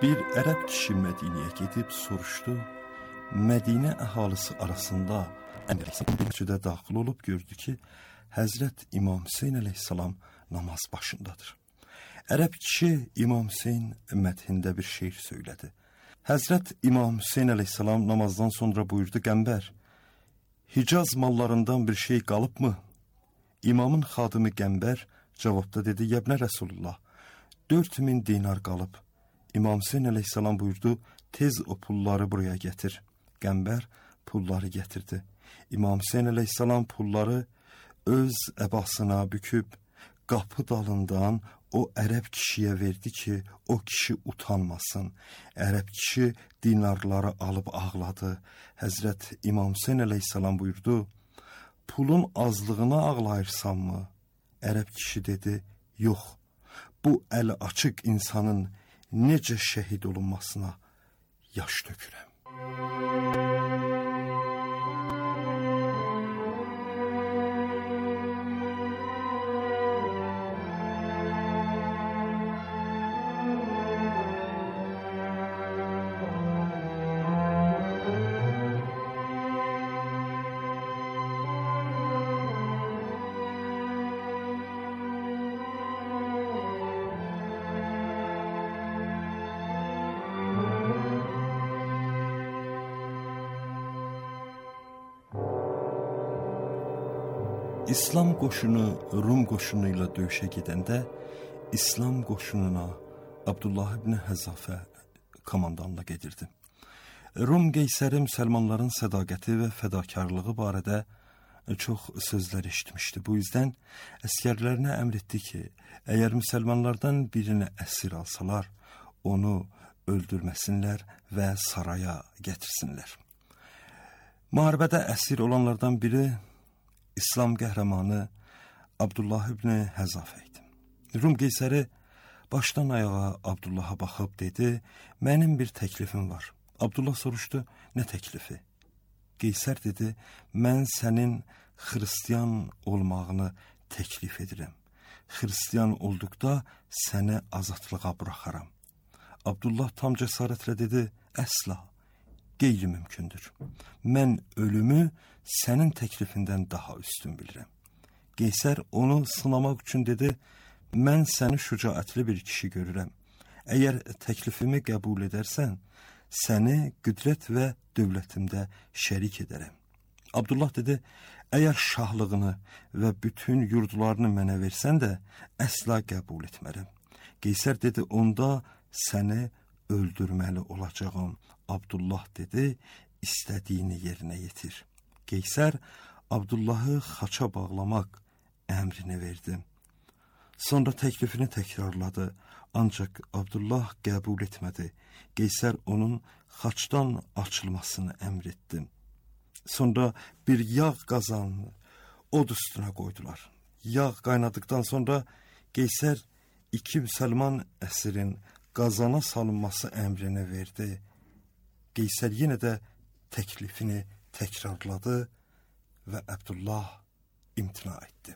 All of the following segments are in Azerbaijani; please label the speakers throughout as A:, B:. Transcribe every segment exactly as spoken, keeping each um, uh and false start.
A: Bir ərəb kişi Mədinəyə gedib soruşdu. Mədinə əhalisi arasında məscidə daxil olub gördü ki, Həzrət İmam Hüseyn əleyhissalam namaz başındadır. Ərəb kişi İmam Hüseyn mədhində bir şeir söylədi. Həzrət İmam Hüseyn əleyhissalam namazdan sonra buyurdu: Qəmbər, Hicaz mallarından bir şey qalıb mı? İmamın xadimi Qəmbər cavabda dedi: Yəbnə Rəsulullah, dörd min dinar qalıb. İmam Hüseyn əleyhissalam buyurdu: Tez o pulları buraya getir. Qəmbər pulları getirdi. İmam Hüseyn əleyhissalam pulları öz əbasına büküb qapı dalından o ərəb kişiyə verdi ki, o kişi utanmasın. Ərəb kişi dinarları alıb ağladı. Həzrət İmam Hüseyn əleyhissalam buyurdu: Pulun azlığına ağlayırsanmı? Ərəb kişi dedi: Yox, bu əli açıq insanın necə şəhid olunmasına yaş tökürəm. İslam qoşunu Rum qoşunu ilə döyüşə gedəndə İslam qoşununa Abdullah ibn Həzafə komandanla gedirdi. Rum qeysəri müsəlmanların sədaqəti və fədakarlığı barədə çox sözlər eşitmişdi. Bu yüzden əskərlərinə əmr etdi ki, əgər müsəlmanlardan birini əsir alsalar, onu öldürməsinlər və saraya gətirsinlər. Müharibədə əsir olanlardan biri İslam qəhrəmanı Abdullah ibn Həzafə idi. Rum qeysəri başdan ayağa Abdullaha baxıb dedi: Mənim bir təklifim var. Abdullah soruşdu: Nə təklifi? Qeysər dedi: Mən sənin xristiyan olmağını təklif edirəm. Xristiyan olduqda səni azadlığa buraxaram. Abdullah tam cəsarətlə dedi: Əsla, qeyri-mümkündür. Mən ölümü sənin təklifindən daha üstün bilirəm. Qeysər onu sınamaq üçün dedi: Mən səni şücaətli bir kişi görürəm. Əgər təklifimi qəbul edərsən, səni qüdrət və dövlətimdə şərik edərəm. Abdullah dedi: Əgər şahlığını və bütün yurdlarını mənə versən də, əsla qəbul etmərəm. Qeysər dedi: Onda səni öldürməli olacağım. Abdullah dedi: İstədiyini yerinə yetir. Qeysər Abdullahı xaça bağlamaq əmrini verdi. Sonra təklifini təkrarladı. Ancaq Abdullah qəbul etmədi. Qeysər onun xaçdan açılmasını əmr etdi. Sonra bir yağ qazanını od üstünə qoydular. Yağ qaynadıktan sonra Qeysər iki müsəlmanəsirin qazana salınması əmrini verdi. Qeysər yenə də təklifini təkrarladı və Abdullah imtina etdi.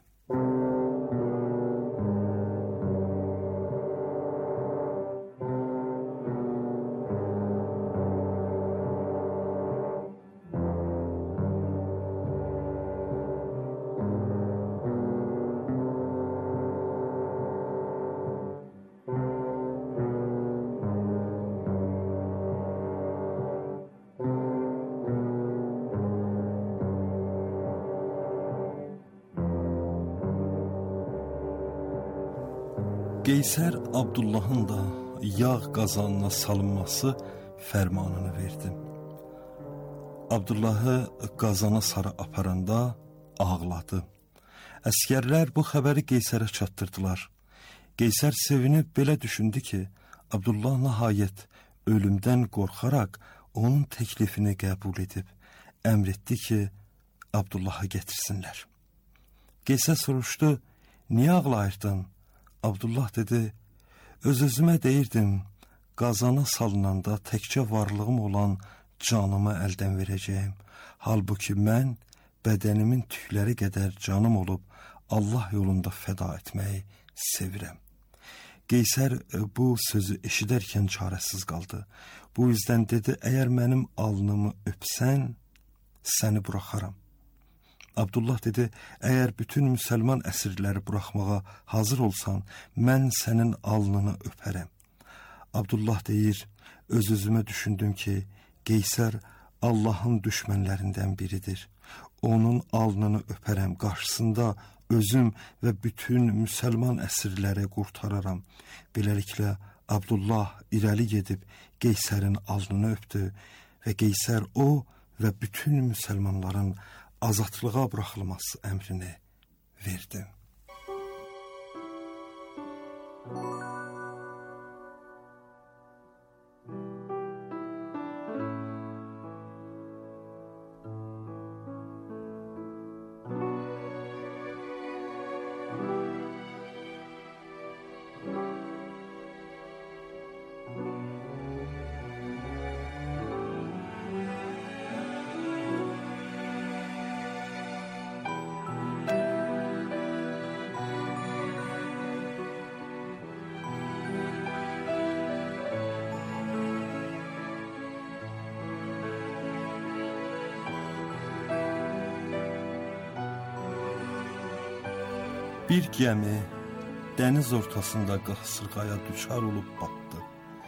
A: Qeysər Abdullahın da yağ qazanına salınması fərmanını verdi. Abdullahı qazana sarı aparanda ağladı. Əskərlər bu xəbəri Qeysərə çatdırdılar. Qeysər sevinib belə düşündü ki, Abdullah nəhayət ölümdən qorxaraq onun təklifini qəbul edib, əmr etdi ki, Abdullahı getirsinlər. Qeysər soruşdu: Niyə ağlayırdın? Abdullah dedi: Öz-özümə deyirdim, qazana salınanda təkcə varlığım olan canımı əldən verəcəyim. Halbuki mən bədənimin tükləri qədər canım olub Allah yolunda fəda etməyi sevirəm. Qeysər bu sözü eşidərkən çarəsiz qaldı. Bu yüzdən dedi, əgər mənim alnımı öpsən, səni buraxaram. Abdullah dedi, əgər bütün müsəlman əsirləri buraxmağa hazır olsan, mən sənin alnını öpərəm. Abdullah deyir, öz-özümə düşündüm ki, Qeysər Allahın düşmənlərindən biridir. Onun alnını öpərəm, qarşısında özüm və bütün müsəlman əsirləri qurtararam. Beləliklə, Abdullah irəli gedib Qeysərin alnını öpdü və Qeysər o və bütün müsəlmanların azadlığa buraxılması əmrini verdi. Bir gəmi dəniz ortasında qasırğaya düçar olub batdı.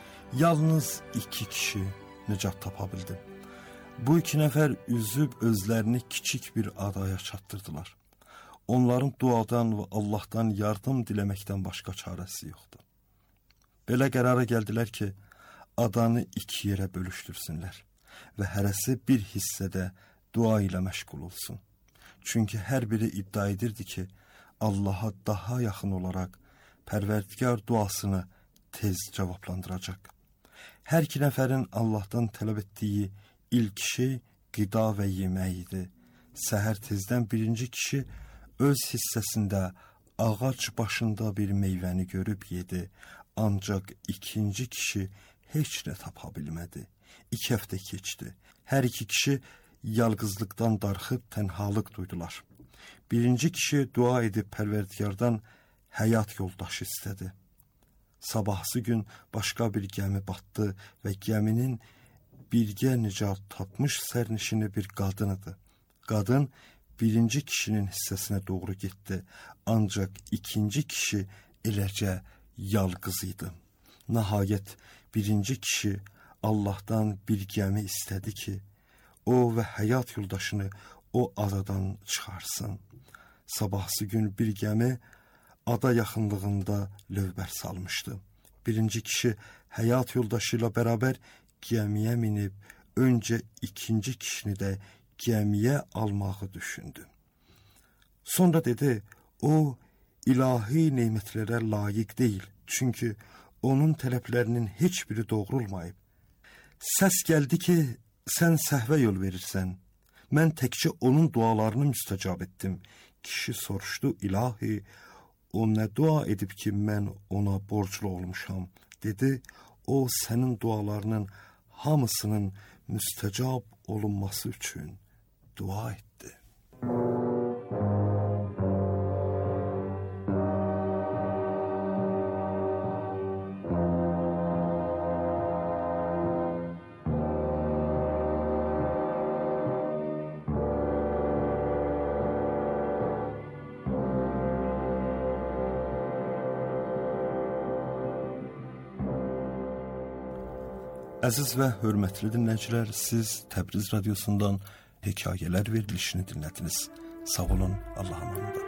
A: Yalnız iki kişi nicat tapa bildi. Bu iki nəfər üzüb özlərini kiçik bir adaya çatdırdılar. Onların duadan və Allahdan yardım diləməkdən başqa çarəsi yoxdur. Belə qərara gəldilər ki, adanı iki yerə bölüşdürsünlər və hərəsi bir hissədə dua ilə məşğul olsun. Çünki hər biri iddia edirdi ki, Allaha daha yaxın olaraq Pərverdigar duasını tez cavablandıracaq. Hər iki nəfərin Allahdan tələb etdiyi ilk şey qida və yemək idi. Səhər tezdən birinci kişi öz hissəsində ağac başında bir meyvəni görüb yedi. Ancaq ikinci kişi heç nə tapa bilmədi. İki həftə keçdi. Hər iki kişi yalqızlıqdan darxıb tənhalıq duydular. Birinci kişi dua edib Pərverdigardan həyat yoldaşı istədi. Sabahsı gün başqa bir gəmi batdı və gəminin birgə nicat tapmış sərnişini bir qadın idi. Qadın birinci kişinin hissəsinə doğru getdi, ancaq ikinci kişi eləcə yalqız idi. Nəhayət birinci kişi Allahdan bir gəmi istədi ki, o və həyat yoldaşını o adadan çıxarsın. Sabahsı gün bir gəmi ada yaxınlığında lövbər salmışdı. Birinci kişi həyat yoldaşı ilə bərabər gəmiyə minib, öncə ikinci kişini də gəmiyə almağı düşündü. Sonra dedi, o ilahi nemətlərə layiq deyil, çünki onun tələblərinin heç biri doğrulmayıb. Səs gəldi ki, sən səhvə yol verirsən. Mən təkcə onun dualarını müstəcab etdim. Kişi soruşdu, ilahi, o nə dua edib ki, mən ona borclu olmuşam, dedi. O, sənin dualarının hamısının müstəcab olunması üçün dua etdi. Əziz və hörmətli dinləyicilər, siz Təbriz radiosundan hekayələr verilişini dinlədiniz. Sağ olun, Allah'a emanet.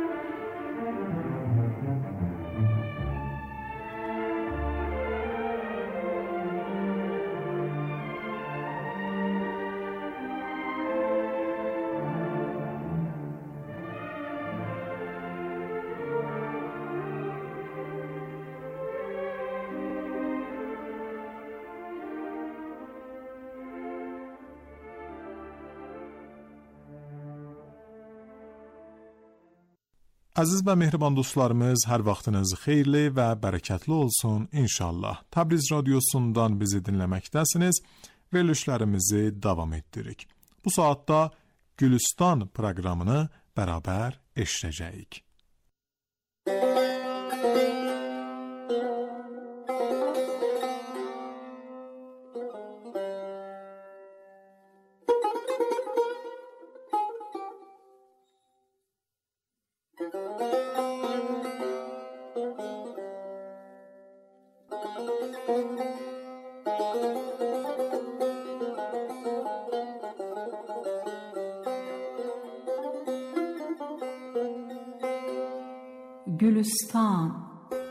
B: Əziz və mehriban dostlarımız, hər vaxtınız xeyirli və bərəkətli olsun inşallah. Təbriz radiosundan bizi dinləməkdəsiniz. Verilişlərimizi davam etdiririk. Bu saatda Gülüstan proqramını bərabər eşidəcəyik.
C: Gülüstan.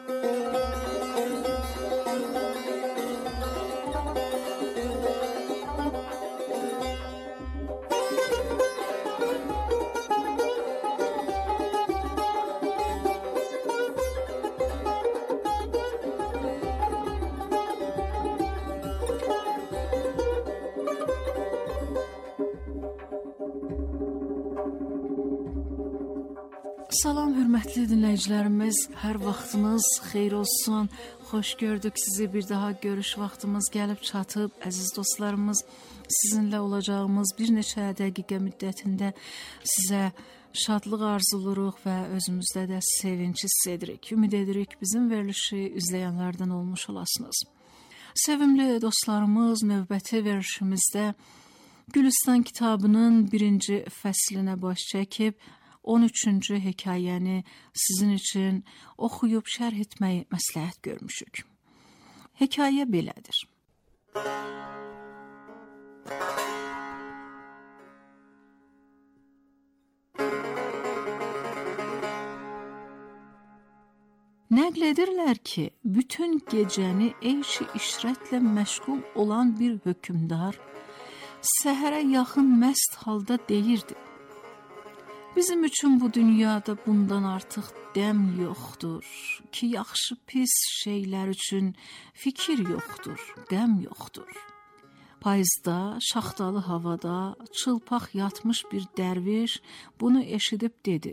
C: Salam hörmətli dinləyicilərimiz, hər vaxtınız xeyir olsun. Xoş gördük sizi, bir daha görüş vaxtımız gəlib çatıb. Əziz dostlarımız, sizinlə olacağımız bir neçə dəqiqə müddətində sizə şadlıq arzuluruq və özümüzdə də sevinç hiss edirik. Ümid edirik bizim verilişi izləyənlərdən olmuş olasınız. Sevimli dostlarımız, növbəti verilişimizdə Gülüstan kitabının birinci fəslinə baş çəkib, on üçüncü hekayəni sizin üçün oxuyub şərh etməyi məsləhət görmüşük. Hekayə belədir. Nəql edirlər ki, bütün gecəni eyş-i işrətlə məşğul olan bir hökümdar səhərə yaxın məst halda deyirdi: bizim üçün bu dünyada bundan artıq dəm yoxdur ki, yaxşı pis şeylər üçün fikir yoxdur, qəm yoxdur. Payızda, şaxtalı havada, çılpaq yatmış bir dərviş bunu eşidib dedi: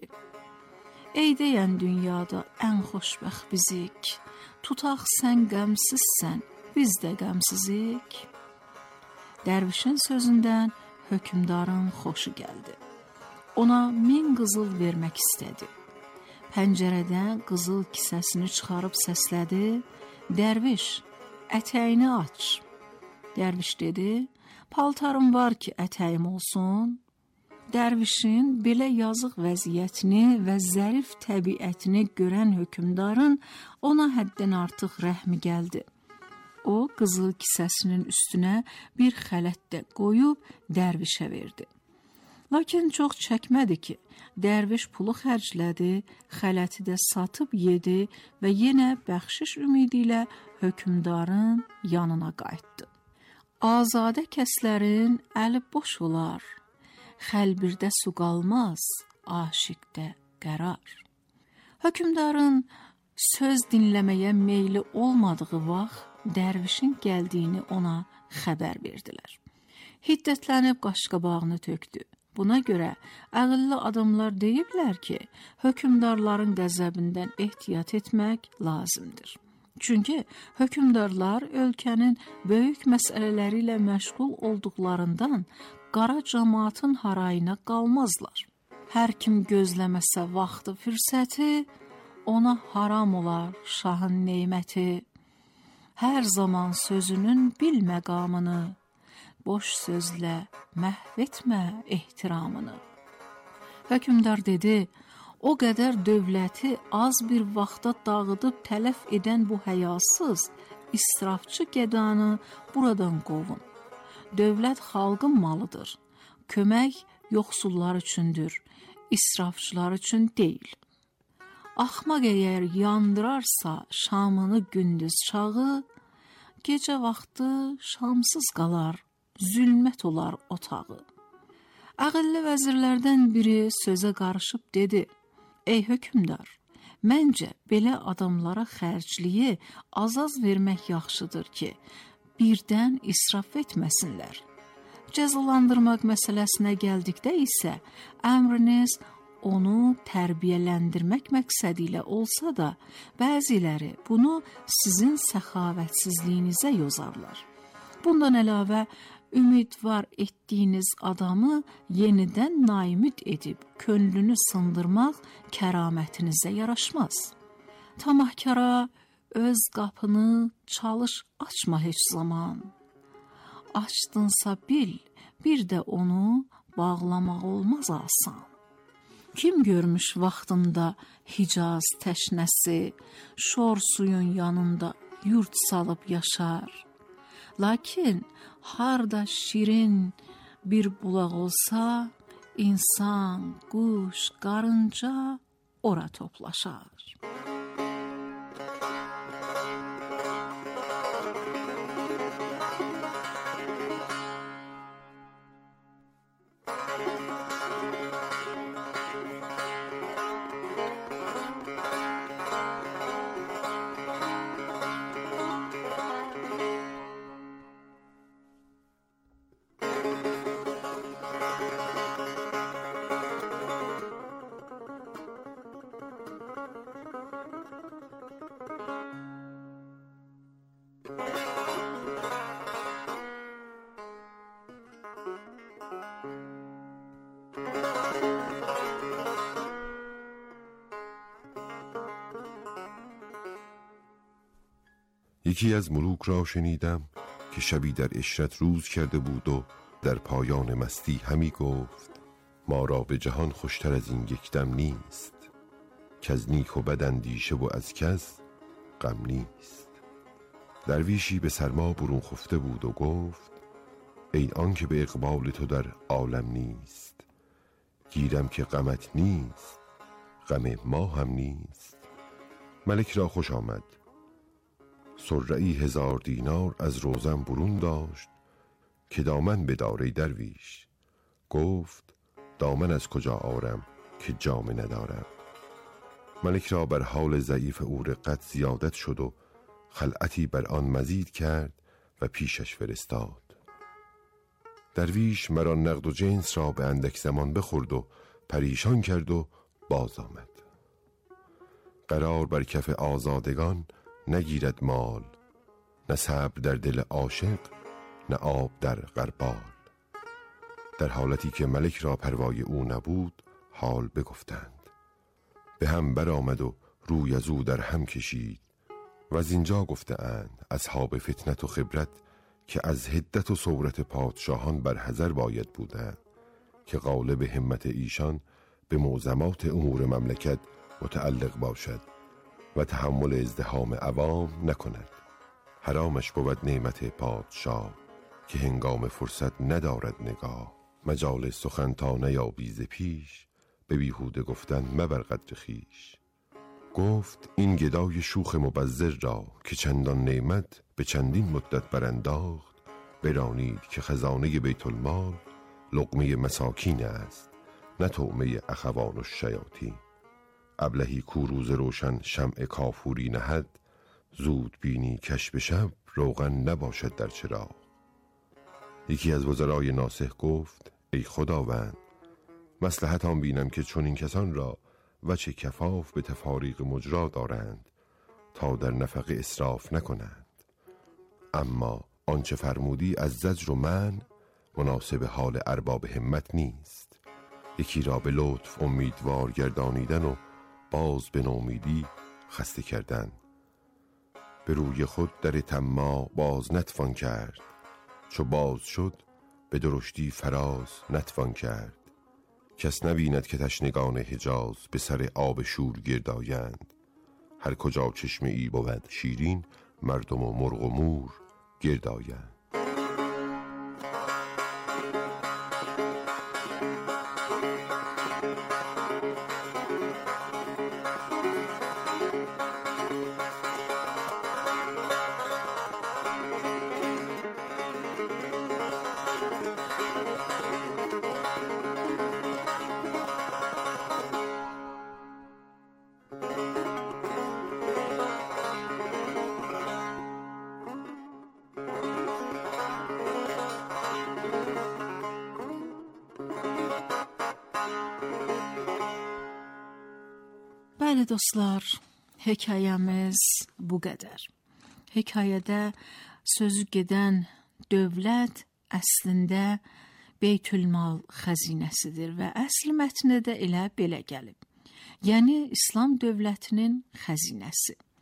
C: ey deyən dünyada ən xoşbəxt bizik, tutaq sən qəmsizsən, biz də qəmsizik. Dərvişin sözündən hökümdarın xoşu gəldi. Ona min qızıl vermək istədi. Pəncərədən qızıl kisəsini çıxarıb səslədi: dərviş, ətəyini aç. Dərviş dedi: paltarım var ki, ətəyim olsun. Dərvişin belə yazıq vəziyyətini və zərif təbiətini görən hökümdarın ona həddən artıq rəhmi gəldi. O, qızıl kisəsinin üstünə bir xələt də qoyub dərvişə verdi. Lakin çox çəkmədi ki, dərviş pulu xərclədi, xələti də satıb yedi və yenə bəxşiş ümidi ilə hökümdarın yanına qayıtdı. Azadə kəslərin əli boş olar, xəlbirdə su qalmaz, aşiqdə qərar. Hökümdarın söz dinləməyə meyli olmadığı vaxt dərvişin gəldiyini ona xəbər verdilər. Hiddətlənib qaşqabağını tökdü. Buna görə ağıllı adamlar deyiblər ki, hökümdarların qəzəbindən ehtiyat etmək lazımdır. Çünki hökümdarlar ölkənin böyük məsələləri ilə məşğul olduqlarından qara cəmaatın harayına qalmazlar. Hər kim gözləməsə vaxtı, fürsəti, ona haram olar şahın neyməti. Hər zaman sözünün bil məqamını, boş sözlə məhv etmə ehtiramını. Hökümdar dedi: o qədər dövləti az bir vaxta dağıdıb tələf edən bu həyasız, israfçı gədanı buradan qovun. Dövlət xalqın malıdır. Kömək yoxsullar üçündür, israfçılar üçün deyil. Axmaq əgər yandırarsa şamını gündüz çağı, gecə vaxtı şamsız qalar, zülmət olar otağı. Ağıllı vəzirlərdən biri sözə qarışıb dedi: ey hökümdar, məncə belə adamlara xərcliyi az-az vermək yaxşıdır ki, birdən israf etməsinlər. Cəzalandırmaq məsələsinə gəldikdə isə əmriniz onu tərbiyələndirmək məqsədi ilə olsa da, bəziləri bunu sizin səxavətsizliyinizə yozarlar. Bundan əlavə, ümidvar etdiyiniz adamı yenidən naimid edib, könlünü sındırmaq kəramətinizə yaraşmaz. Tamahkara öz qapını çalış açma heç zaman. Açdınsa bil, bir də onu bağlamaq olmaz asan. Kim görmüş vaxtında Hicaz təşnəsi, şor suyun yanında yurt salıb yaşar. Lakin harda şirin bir bulaq olsa, insan, quş, qarınca ora toplaşar.
D: یکی از ملوک را شنیدم که شبی در عشرت روز کرده بود و در پایان مستی همی گفت ما را به جهان خوشتر از این یک دم نیست، که از نیک و بد اندیشه و از کس غم نیست. درویشی به سرما برون خفته بود و گفت ای آن که به اقبال تو در عالم نیست، گیرم که غمت نیست غم ما هم نیست. ملک را خوش آمد، سرعی هزار دینار از روزم برون داشت که دامن بدار ای درویش. گفت دامن از کجا آرم که جامه ندارم. ملک را بر حال ضعیف او رقت زیادت شد و خلعتی بر آن مزید کرد و پیشش فرستاد. درویش مرا نقد و جنس را به اندک زمان بخورد و پریشان کرد و باز آمد. قرار بر کف آزادگان نگیرد مال، نه صبر در دل عاشق نه آب در غربال. در حالتی که ملک را پروای او نبود حال بگفتند. به هم برآمد و روی از او در هم کشید و از اینجا گفته اند اصحاب فتنت و خبرت که از حدت و صورت پادشاهان بر حذر باید بودند که غالب همت ایشان به معظمات امور مملکت متعلق باشد و تحمل ازدحام عوام نکند. حرامش بود نعمت پادشاه که هنگام فرصت ندارد نگاه. مجال سخن تا نیابی ز پیش، به بیهوده گفتن مبر قدر خویش. گفت این گدای شوخ مبذر را که چندان نعمت به چندین مدت برانداخت، برانید که خزانه بیت المال لقمه مساکین است، نه طعمه اخوان و شیاطین. ابلهی کو روز روشن شمع کافوری نهد، زود بینی کش به شب روغن نباشد در چراغ. یکی از وزرای ناصح گفت ای خداوند، مصلحت آن بینم که چون این کسان را وجه کفاف به تفاریق مجرا دارند تا در نفقه اسراف نکنند، اما آنچه فرمودی از زجر و من مناسب حال ارباب همت نیست. یکی را به لطف امیدوار گردانیدن و باز به نومیدی خسته کردن. به روی خود در طماع باز نتوان کرد، چو باز شد به درشتی فراز نتوان کرد. کس نبیند که تشنگان حجاز به سر آب شور گردآیند. هر کجا چشمه ای بود شیرین، مردم و مرغ و مور گردآیند.
C: Bəli dostlar, hekayəmiz bu qədər. Hekayədə sözü gedən dövlət əslində Beytülmal xəzinəsidir və əsl mətndə də elə belə gəlib. Yəni İslam dövlətinin xəzinəsi.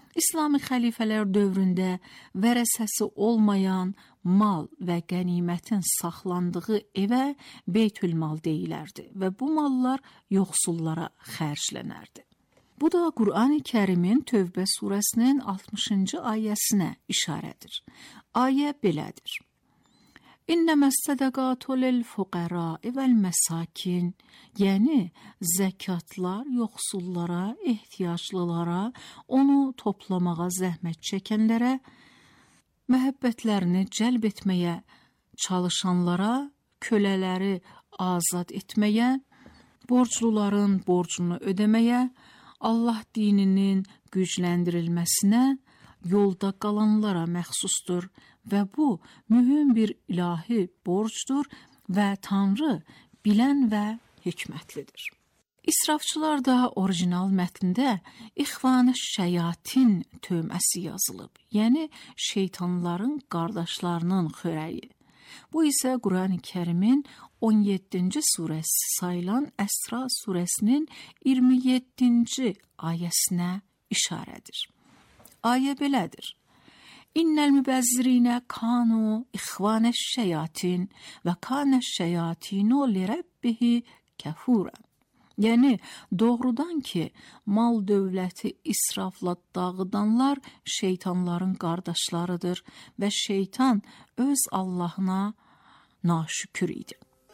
C: İslami xəlifələr dövründə vərəsəsi olmayan mal və qənimətin saxlandığı evə Beytülmal deyilərdi və bu mallar yoxsullara xərclənərdi. Bu da Qur'an-ı Kərimin Tövbə surəsinin altmışıncı ayəsinə işarədir. Ayə belədir. İnnəməs-sədəqatu lil-fuqəra'i vəl-məsakin, yəni zəkatlar yoxsullara, ehtiyaclılara, onu toplamağa zəhmət çəkənlərə, məhəbbətlərini cəlb etməyə çalışanlara, kölələri azad etməyə, borcluların borcunu ödəməyə, Allah dininin gücləndirilməsinə, yolda qalanlara məxsusdur və bu mühüm bir ilahi borcdur və Tanrı bilən və hikmətlidir. İsrafçılar da orijinal mətndə İxvan-ı Şeyatin tövməsi yazılıb, yəni şeytanların qardaşlarının xörəyi. Bu isə Qur'an-ı Kərimin on yeddinci surəsi sayılan Əsra surəsinin iyirmi yeddinci ayəsinə işarədir. Ayə belədir. İnnəl mübəzzirinə kanu ixvanəş şeyatin və kanəş şeyatinu lirəbbihi kəfurə. Yəni, doğrudan ki, mal dövləti israfla dağıdanlar şeytanların qardaşlarıdır və şeytan öz Allahına naşükür idi.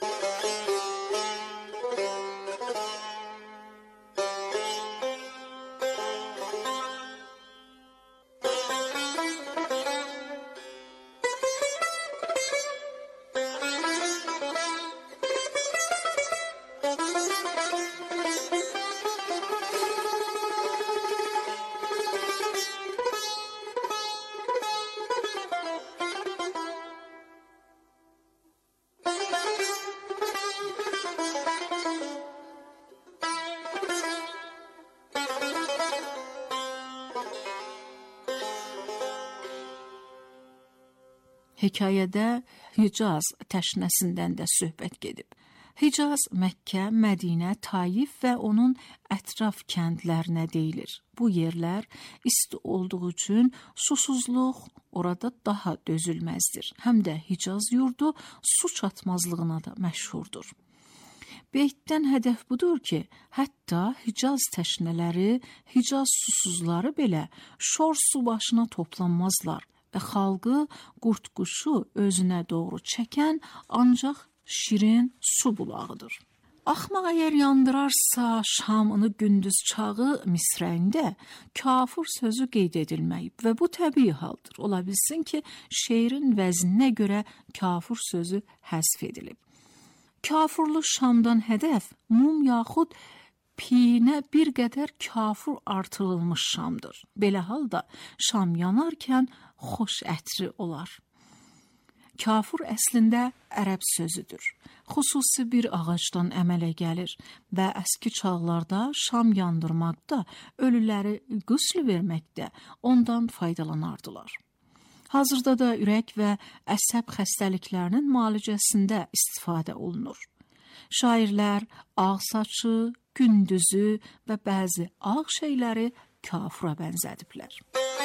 C: Hekayədə Hicaz təşnəsindən də söhbət gedib. Hicaz, Məkkə, Mədinə, Taif və onun ətraf kəndlərinə deyilir. Bu yerlər isti olduğu üçün susuzluq orada daha dözülməzdir. Həm də Hicaz yurdu su çatmazlığına da məşhurdur. Beytdən hədəf budur ki, hətta Hicaz təşnələri, Hicaz susuzları belə şor su başına toplanmazlar və xalqı qurd-quşu özünə doğru çəkən ancaq şirin su bulağıdır. Axmaq əgər yandırarsa şamını gündüz çağı misrəyində kafir sözü qeyd edilməyib və bu təbii haldır. Ola bilsin ki, şeirin vəzninə görə kafir sözü həzf edilib. Kafirli Şamdan hədəf mum yaxud piyinə bir qədər kafir artırılmış şamdır. Belə halda şam yanarkən xoş ətri olar. Kafir əslində ərəb sözüdür. Xüsusi bir ağacdan əmələ gəlir və əski çağlarda şam yandırmaqda, ölüləri qüsl verməkdə ondan faydalanardılar. Hazırda da ürək və əsəb xəstəliklərinin müalicəsində istifadə olunur. Şairlər ağ saçı, gündüzü və bəzi ağ şeyləri kafira bənzədiblər.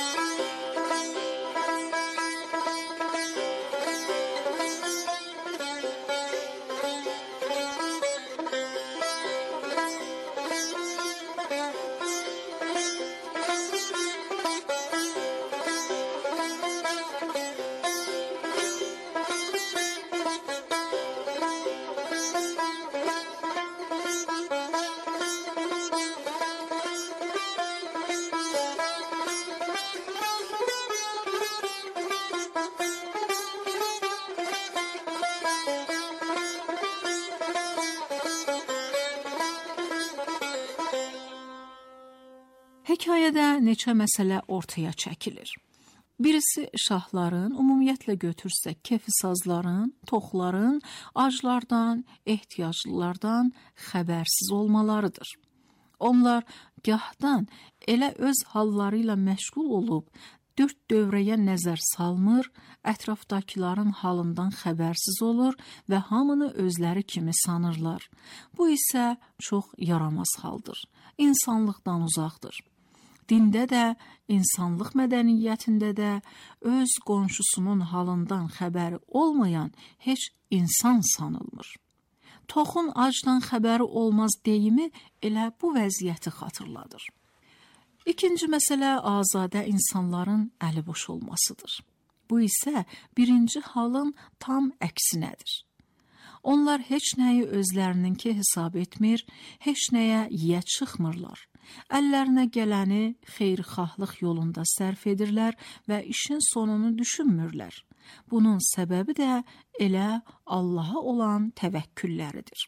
C: Hekayədə neçə məsələ ortaya çəkilir. Birisi şahların, ümumiyyətlə götürsək kefisazların, toxların, aclardan, ehtiyaclılardan xəbərsiz olmalarıdır. Onlar gahdan elə öz halları ilə məşğul olub, dörd dövrəyə nəzər salmır, ətrafdakıların halından xəbərsiz olur və hamını özləri kimi sanırlar. Bu isə çox yaramaz haldır, insanlıqdan uzaqdır. dində də, insanlıq mədəniyyətində də öz qonşusunun halından xəbəri olmayan heç insan sanılmır. Toxun acdan xəbəri olmaz deyimi elə bu vəziyyəti xatırladır. İkinci məsələ azadə insanların əliboş olmasıdır. Bu isə birinci halın tam əksinədir. Onlar heç nəyi özlərininki hesab etmir, heç nəyə yiyə çıxmırlar. Əllərinə gələni xeyirxahlıq yolunda sərf edirlər və işin sonunu düşünmürlər. Bunun səbəbi də elə Allaha olan təvəkkülləridir.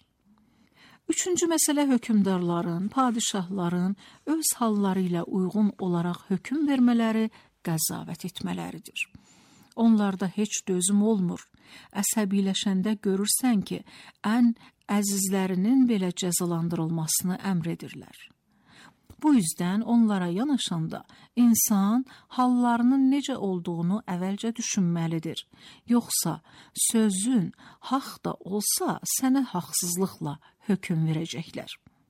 C: Üçüncü məsələ hökümdarların, padişahların öz halları ilə uyğun olaraq hökm vermələri, qəzavət etmələridir. Onlarda heç dözüm olmur. Əsəbiləşəndə görürsən ki, ən əzizlərinin belə cəzalandırılmasını əmr edirlər. Bu yüzdən onlara yanaşanda insan hallarının necə olduğunu əvvəlcə düşünməlidir. Yoxsa sözün haqq da olsa sənə haqsızlıqla hökm verəcəklər.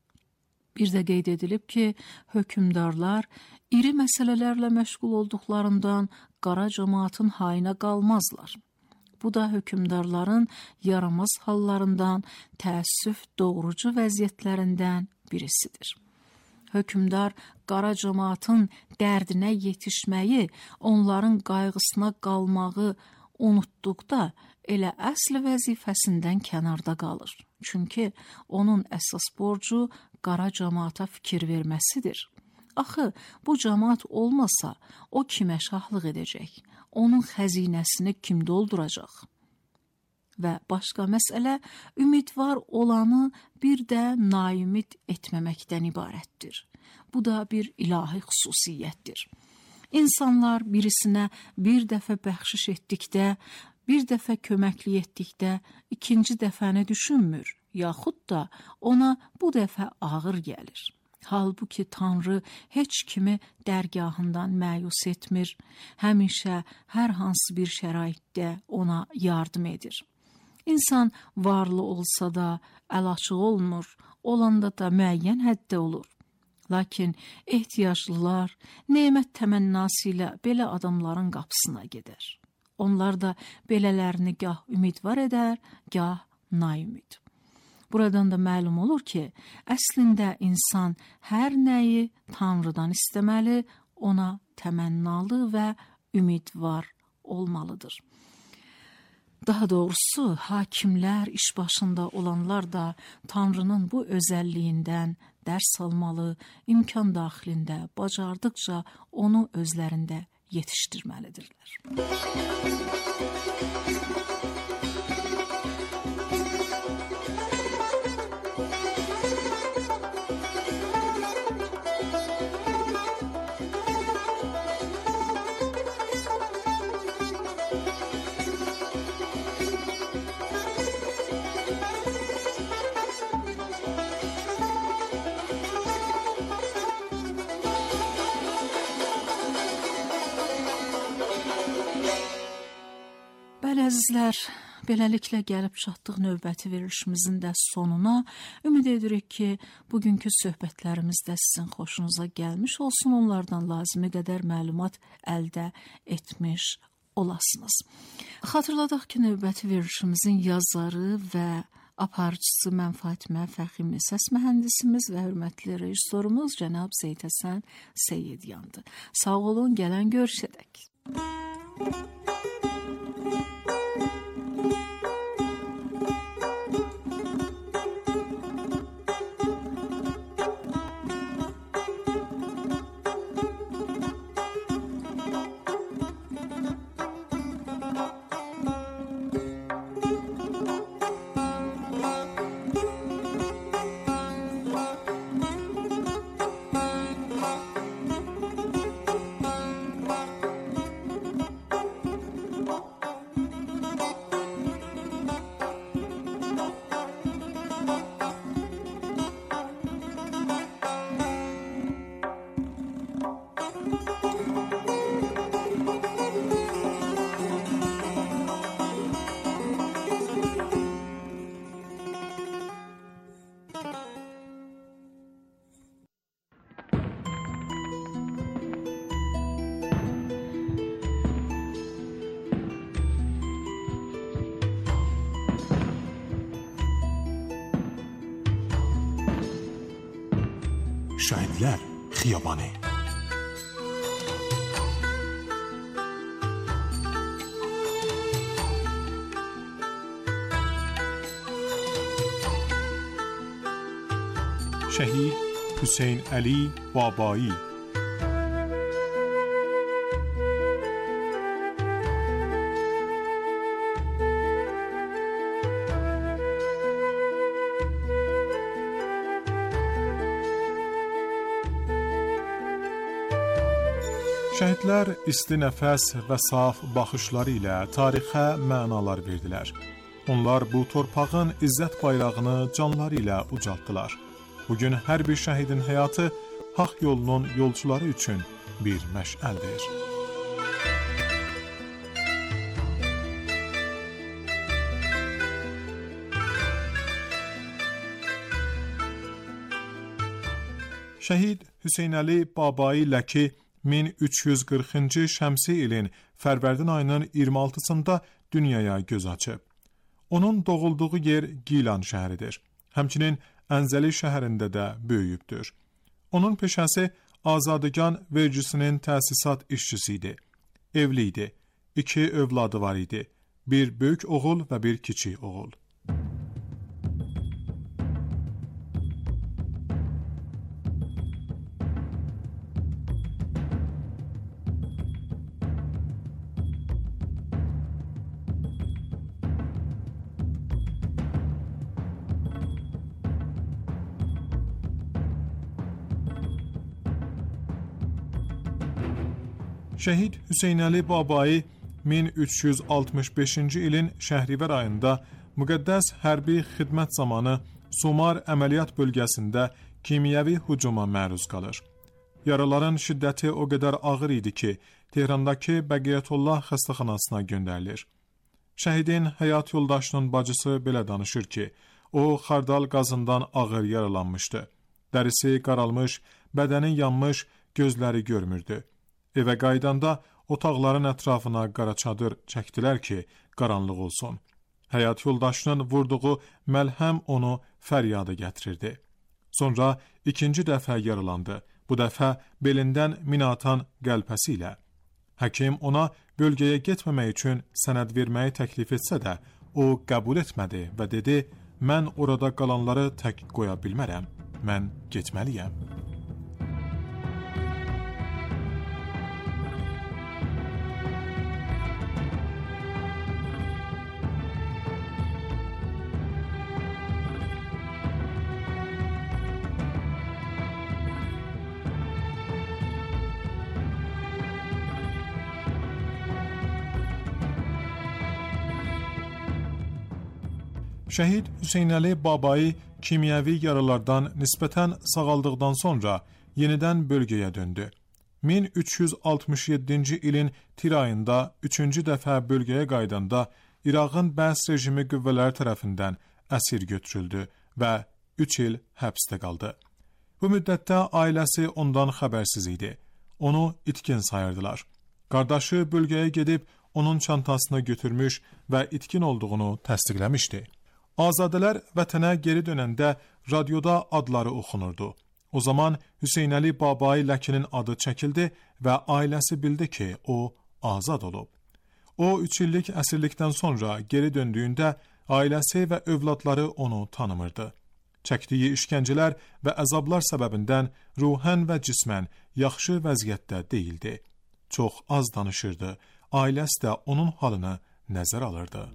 C: Bir də qeyd edilib ki, hökümdarlar iri məsələlərlə məşğul olduqlarından qara cəmaatın hayına qalmazlar. Bu da hökümdarların yaramaz hallarından, təəssüf doğrucu vəziyyətlərindən birisidir. Hökümdar qara cəmaatın dərdinə yetişməyi, onların qayğısına qalmağı unutduqda elə əsl vəzifəsindən kənarda qalır. Çünki onun əsas borcu qara cəmaata fikir verməsidir. Axı, bu cəmaat olmasa, o kimə şahlıq edəcək? Onun xəzinəsini kim dolduracaq? Və başqa məsələ, ümidvar olanı bir də naümid etməməkdən ibarətdir. Bu da bir ilahi xüsusiyyətdir. İnsanlar birisinə bir dəfə bəxşiş etdikdə, bir dəfə köməklik etdikdə, ikinci dəfəni düşünmür, yaxud da ona bu dəfə ağır gəlir. Halbuki Tanrı heç kimi dərgahından məyus etmir, həmişə hər hansı bir şəraitdə ona yardım edir. İnsan varlı olsa da əl açıq olmur, olanda da müəyyən həddə olur. Lakin ehtiyaclılar nemət təmənnası ilə belə adamların qapısına gedər. Onlar da belələrini gah ümidvar edər, gah naümid. Buradan da məlum olur ki, əslində insan hər nəyi Tanrıdan istəməli, ona təmənnalı və ümidvar olmalıdır. Daha doğrusu, hakimlər, iş başında olanlar da Tanrının bu özəlliyindən dərs almalı, imkan daxilində, bacardıqca onu özlərində yetişdirməlidirlər. Əzizlər, beləliklə gəlib çatdıq növbəti verilişimizin də sonuna. Ümid edirik ki, bugünkü söhbətlərimiz də sizin xoşunuza gəlmiş olsun, onlardan lazımi qədər məlumat əldə etmiş olasınız. Xatırladaq ki, növbəti verilişimizin yazarı və aparıcısı mən Fatimə Fəximi, səs mühəndisimiz və hörmətli rejissorumuz cənab Zeyd Həsən Seyyidyandır. Sağ olun, gələn görüşədək.
B: Şəhidlər Xiyabanı. Şəhid Hüseyn Əli Babai. Şəhidlər isti nəfəs və saf baxışları ilə tarixə mənalar verdilər. Onlar bu torpağın izzət bayrağını canları ilə ucaltdılar. Bugün hər bir şəhidin həyatı haqq yolunun yolçuları üçün bir məşəldir. Şəhid Hüseyn Əli Babai Ləki min üç yüz qırxıncı şəmsi ilin Fərvərdin ayının iyirmi altısında dünyaya göz açıb. Onun doğulduğu yer Gilan şəhəridir. Həmçinin Ənzəli şəhərində də böyüyübdür. Onun peşəsi Azadəgan vergisinin təsisat işçisi idi. Evli idi. İki övladı var idi. Bir böyük oğul və bir kiçik oğul. Şəhid Hüseyn Əli Babai min üç yüz altmış beşinci ilin Şəhrivər ayında müqəddəs hərbi xidmət zamanı Sumar əməliyyat bölgəsində kimyəvi hücuma məruz qalır. Yaraların şiddəti o qədər ağır idi ki, Tehrandakı Bəqiyyətullah xəstəxanasına göndərilir. Şəhidin həyat yoldaşının bacısı belə danışır ki, o xardal qazından ağır yaralanmışdı. Dərisi qaralmış, bədəni yanmış, gözləri görmürdü. Evə qaydanda otaqların ətrafına qara çadır çəkdilər ki, qaranlıq olsun. Həyat yoldaşının vurduğu məlhəm onu fəryada gətirirdi. Sonra ikinci dəfə yaralandı. Bu dəfə belindən minatan qəlpəsi ilə. Həkim ona bölgəyə getməmək üçün sənəd verməyi təklif etsə də, o qəbul etmədi və dedi, mən orada qalanları tək qoya bilmərəm, mən getməliyəm. Şəhid Hüseyn Əli Babai kimyəvi yaralardan nisbətən sağaldıqdan sonra yenidən bölgəyə döndü. min üç yüz altmış yeddinci ilin tir ayında üçüncü dəfə bölgəyə qaydanda İraqın bəs rejimi qüvvələri tərəfindən əsir götürüldü və üç il həbsdə qaldı. Bu müddətdə ailəsi ondan xəbərsiz idi. Onu itkin sayırdılar. Qardaşı bölgəyə gedib onun çantasını götürmüş və itkin olduğunu təsdiqləmişdi. Azadələr vətənə geri dönəndə radioda adları oxunurdu. O zaman Hüseyn Əli Babai Ləkinin adı çəkildi və ailəsi bildi ki, o azad olub. O üç illik əsirlikdən sonra geri döndüyündə ailəsi və övladları onu tanımırdı. Çəkdiyi işgəncələr və əzablar səbəbindən ruhən və cismən yaxşı vəziyyətdə deyildi. Çox az danışırdı, ailəsi də onun halını nəzər alırdı.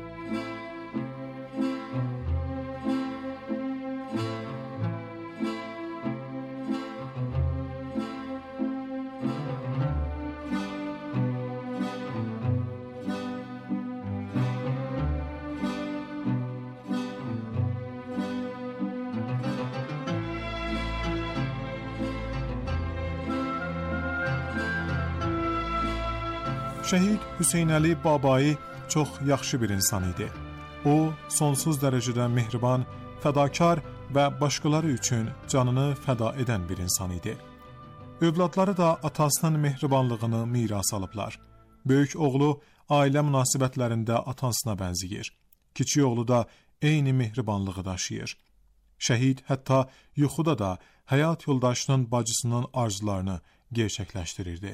B: Şəhid Hüseyn Əli Babai çox yaxşı bir insan idi. O, sonsuz dərəcədə mehriban, fədakar və başqaları üçün canını fəda edən bir insan idi. Övladları da atasının mehribanlığını miras alıblar. Böyük oğlu ailə münasibətlərində atasına bənzəyir. Kiçik oğlu da eyni mehribanlığı daşıyır. Şəhid hətta yuxuda da həyat yoldaşının bacısının arzularını gerçəkləşdirirdi.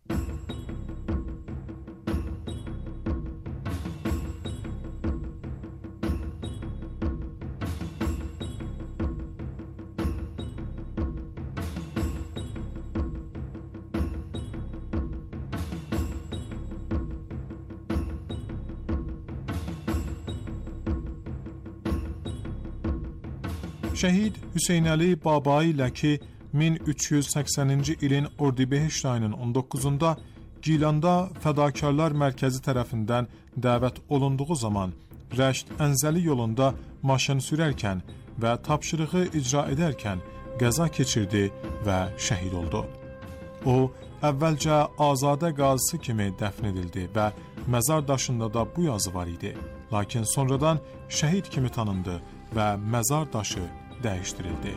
B: Şəhid Hüseynəli Babai ilə ki, min üç yüz səksəninci ilin Ordibehişt ayının on doqquzunda Gilanda Fədakarlar Mərkəzi tərəfindən dəvət olunduğu zaman Rəşd Ənzəli yolunda maşın sürərkən və tapşırığı icra edərkən qəza keçirdi və şəhid oldu. O, əvvəlcə Azadə qazisi kimi dəfn edildi və məzar daşında da bu yazı var idi. Lakin sonradan şəhid kimi tanındı və məzar daşı dəyişdirildi.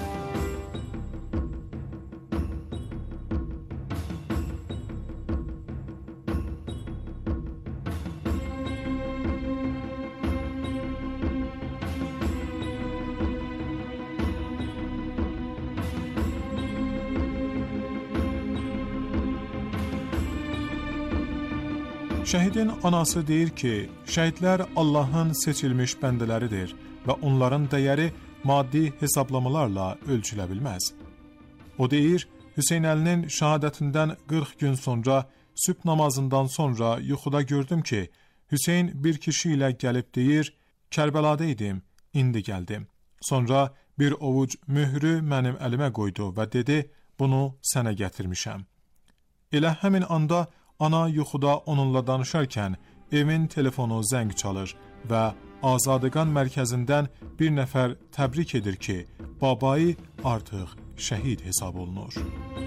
B: Şəhidin anası deyir ki, şəhidlər Allahın seçilmiş bəndələridir və onların dəyəri maddi hesablamalarla ölçülə bilməz. O deyir, Hüseynəlinin şəhadətindən qırx gün sonra, sübh namazından sonra yuxuda gördüm ki, Hüseyn bir kişi ilə gəlib deyir, Kərbəlada idim, indi gəldim. Sonra bir ovuc mührü mənim əlimə qoydu və dedi, bunu sənə gətirmişəm. Elə həmin anda ana yuxuda onunla danışarkən evin telefonu zəng çalır və Azadəqan mərkəzindən bir nəfər təbrik edir ki, Babai artıq şəhid hesab olunur.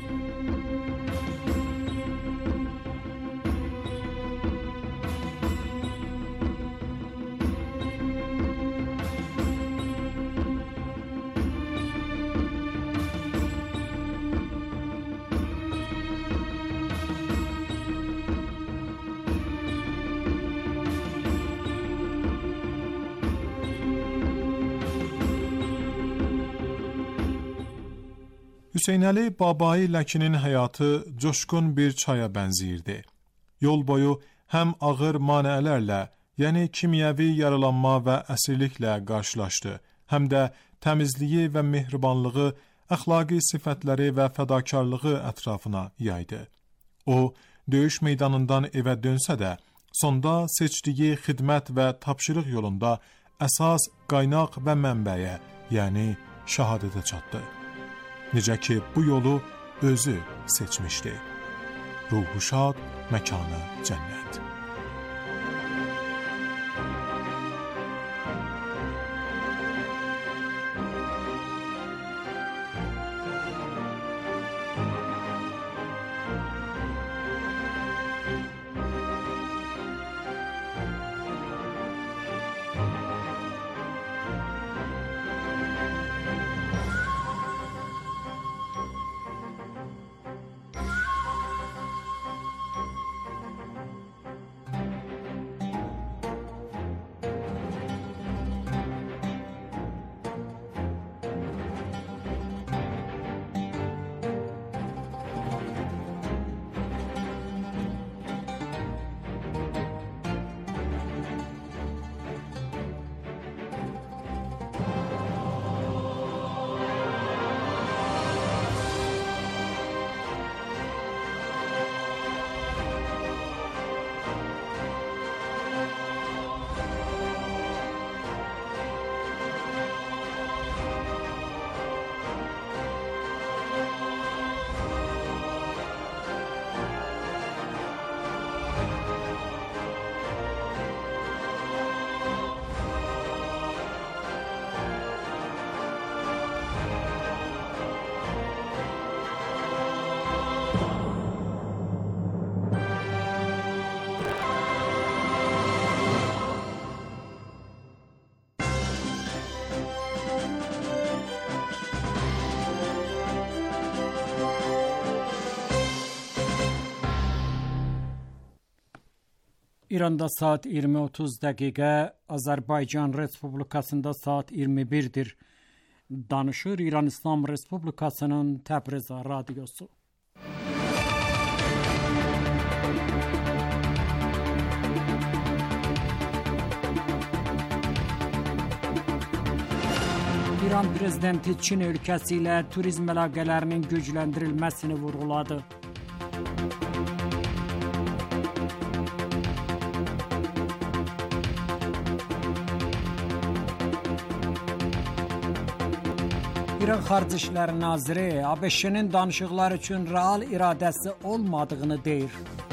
B: Hüseynəli Babai Ləkinin həyatı coşqun bir çaya bənziyirdi. Yol boyu həm ağır manələrlə, yəni kimyəvi yaralanma və əsirliklə qarşılaşdı, həm də təmizliyi və mehribanlığı, əxlaqi sifətləri və fədakarlığı ətrafına yaydı. O, döyüş meydanından evə dönsə də, sonda seçdiyi xidmət və tapşırıq yolunda əsas qaynaq və mənbəyə, yəni şəhadətə çatdı. Necə ki, bu yolu özü seçmişdi. Ruhu şad, məkanı cənnət.
E: İranda saat iyirmi otuz dəqiqə, Azərbaycan Respublikasında saat iyirmi birdir. danışır İran İslam Respublikasının Təbriz radyosu. İran prezidenti Çin ölkəsi ilə turizm əlaqələrinin gücləndirilməsini vurğuladı. İran Xarici İşlər Naziri ABŞ-nin danışıqlar üçün real iradəsi olmadığını deyir.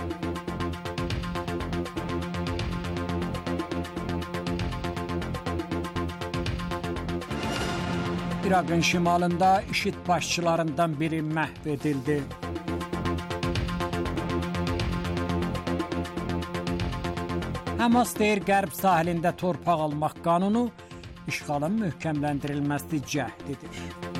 E: İraqın şimalında IŞİD başçılarından biri məhv edildi. Hamas deyir, Qərb sahilində torpaq almaq qanunu işğalın möhkəmləndirilməsi cəhdidir.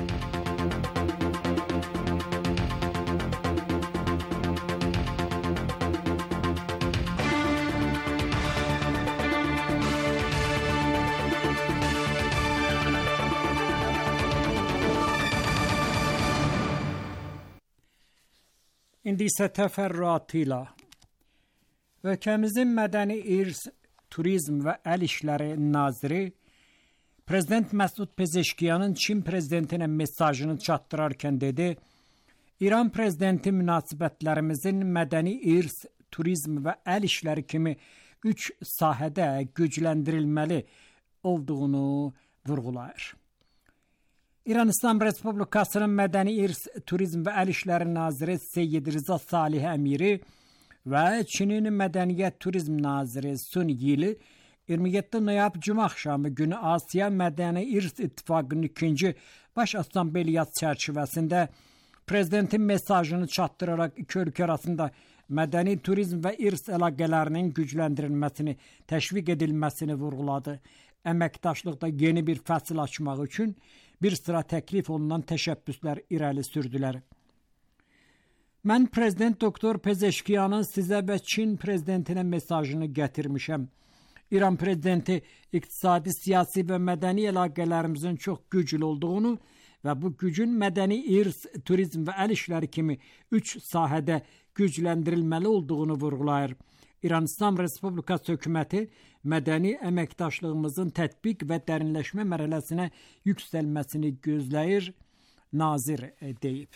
E: İndi isə təfərrüatıyla ölkəmizin mədəni irs, turizm və əl işləri naziri Prezident Məsud Pezeşkiyanın Çin prezidentinə mesajını çatdırarkən dedi, İran prezidenti münasibətlərimizin mədəni irs, turizm və əl işləri kimi üç sahədə gücləndirilməli olduğunu vurğulayır. İran İslam Respublikasının Mədəni İrs, Turizm və Əl İşləri Naziri Seyyid Rıza Salih Əmiri və Çinin Mədəniyyət Turizm Naziri Sun Yili iyirmi yeddi noyabr Cümə axşamı günü Asiya Mədəni İrs İttifaqının ikinci baş assambleyası çərçivəsində prezidentin mesajını çatdıraraq iki ölkə arasında mədəni turizm və irs əlaqələrinin gücləndirilməsini, təşviq edilməsini vurğuladı. Əməkdaşlıqda yeni bir fəsil açmaq üçün bir sıra təklif olunan təşəbbüslər irəli sürdülər. Mən prezident doktor Pezeşkiyanın sizə və Çin prezidentinə mesajını gətirmişəm. İran prezidenti iqtisadi, siyasi və mədəni əlaqələrimizin çox güclü olduğunu və bu gücün mədəni irs, turizm və əl işləri kimi üç sahədə gücləndirilməli olduğunu vurğulayır. İran İslam Respublikası hökuməti mədəni əməkdaşlığımızın tətbiq və dərinləşmə mərhələsinə yüksəlməsini gözləyir, nazir deyib.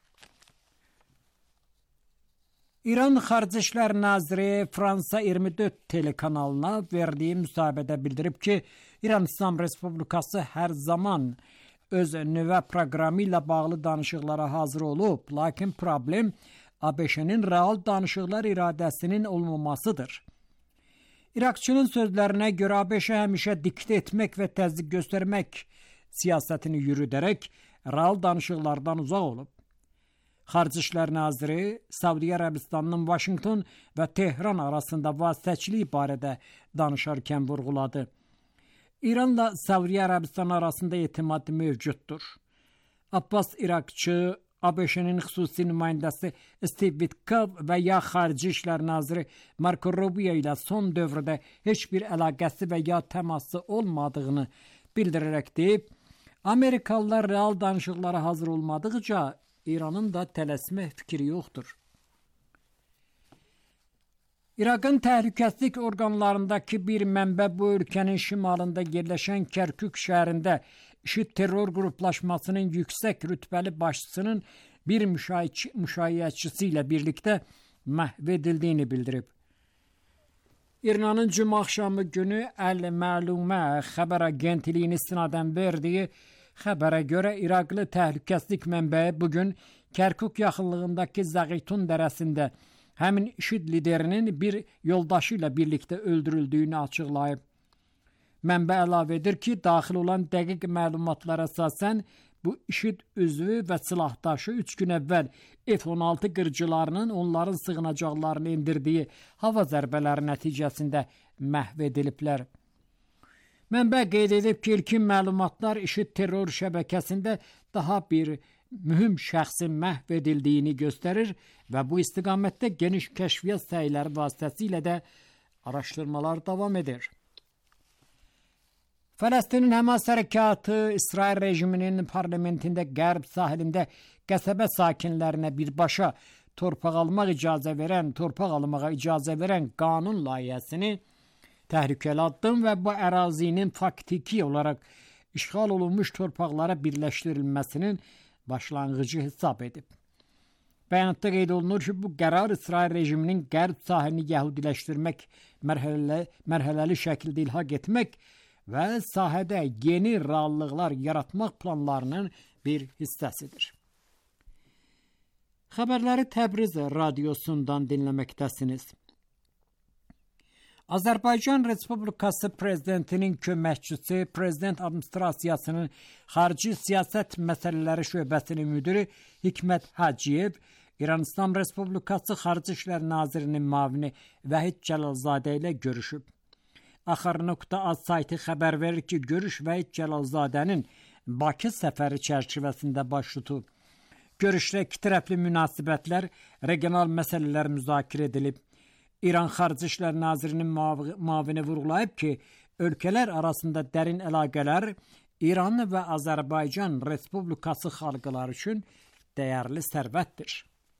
E: İran Xarici İşlər Naziri Fransa iyirmi dörd telekanalına verdiyi müsahibədə bildirib ki, İran İslam Respublikası hər zaman öz nüvə proqramı ilə bağlı danışıqlara hazır olub, lakin problem ABŞ-nin real danışıqlar iradəsinin olmamasıdır. İraqçının sözlərinə görə ABŞ həmişə diktə etmək və təzyiq göstərmək siyasətini yürüdərək real danışıqlardan uzaq olub. Xarici İşlər Naziri Səudiyyə Ərəbistanının Vaşinqton və Tehran arasında vasitəçilik barədə danışarkən vurğuladı. İranla Səudiyyə Ərəbistan arasında etimad mövcuddur. Abbas İraqçı ABŞ-nin xüsusi nümayəndəsi Steve Witkoff və ya Xarici İşlər Naziri Marco Rubio ilə son dövrdə heç bir əlaqəsi və ya təması olmadığını bildirərək deyib, Amerikalılar real danışıqlara hazır olmadıqca İranın da tələsmə fikri yoxdur. İraqın təhlükəsizlik orqanlarındakı bir mənbə bu ölkənin şimalında yerləşən Kərkük şəhərində IŞİD terror qruplaşmasının yüksək rütbəli başçısının bir müşayiətçisi ilə birlikdə məhv edildiyini bildirib. İranın cümə axşamı günü Əl-Məlumə xəbər agentliyinin istinadən verdiyi xəbərə görə İraqlı təhlükəsizlik mənbəyi bugün Kərkük yaxınlığındakı Zəğitun dərəsində həmin IŞİD liderinin bir yoldaşı ilə birlikdə öldürüldüyünü açıqlayıb. Mənbə əlavə edir ki, daxil olan dəqiq məlumatlara əsasən bu IŞİD üzvü və silahdaşı üç gün əvvəl F on altı qırıcılarının onların sığınacaqlarını endirdiyi hava zərbələri nəticəsində məhv ediliblər. Mənbə qeyd edib ki, ilkin məlumatlar IŞİD terror şəbəkəsində daha bir mühüm şəxsin məhv edildiyini göstərir və bu istiqamətdə geniş kəşfiyyat səyləri vasitəsilə də araşdırmalar davam edir. Fələstinin Həmas hərəkatı İsrail rejiminin parlamentində Qərb sahilində qəsəbə sakinlərinə birbaşa torpaq almaq icazə verən, torpaq almağa icazə verən qanun layihəsini təhlükəli addım və bu ərazinin faktiki olaraq işğal olunmuş torpaqlara birləşdirilməsinin başlanğıcı hesab edib. Bəyanatda qeyd olunur ki, bu qərar İsrail rejiminin Qərb sahilini yəhudiləşdirmək, mərhələli, mərhələli şəkildə ilhaq etmək və sahədə yeni reallıqlar yaratmaq planlarının bir hissəsidir. Xəbərləri Təbriz radiosundan dinləməkdəsiniz. Azərbaycan Respublikası Prezidentinin köməkçisi, Prezident Administrasiyasının Xarici Siyasət Məsələləri Şöbəsinin müdiri Hikmət Hacıyev, İran İslam Respublikası Xarici İşlər Nazirinin müavini Vahid Cəlalzadə ilə görüşüb. Axar.az sayti xəbər verir ki, görüş Vahid Cəlalzadənin Bakı səfəri çərçivəsində baş tutub. Görüşdə iki tərəfli münasibətlər, regional məsələlər müzakirə edilib. İran Xarici İşlər Nazirinin müavini vurğulayıb ki, ölkələr arasında dərin əlaqələr İran və Azərbaycan Respublikası xalqları üçün dəyərli sərvətdir.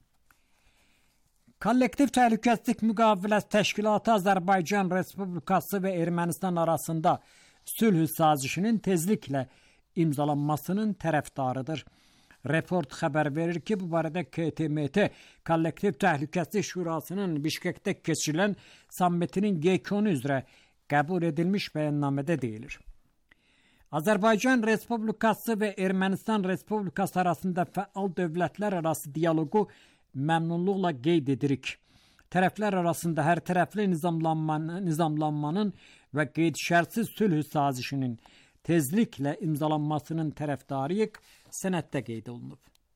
E: Kollektiv Təhlükəsizlik Müqaviləsi Təşkilatı Azərbaycan Respublikası və Ermənistan arasında sülh sazişinin tezliklə imzalanmasının tərəfdarıdır. Report xəbər verir ki, bu barədə K T M T Kollektiv Təhlükəsizlik Şurasının Bişkekdə keçirilən sammitinin yekunu üzrə qəbul edilmiş bəyannamədə deyilir. Azərbaycan Respublikası və Ermənistan Respublikası arasında fəal dövlətlər arası dialoqu məmnunluqla qeyd edirik. Tərəflər arasında hər tərəfli nizamlanmanın, nizamlanmanın və qeyd-şərtsiz sülh sazişinin tezliklə imzalanmasının tərəfdarıyıq, sənəddə qeyd olunub.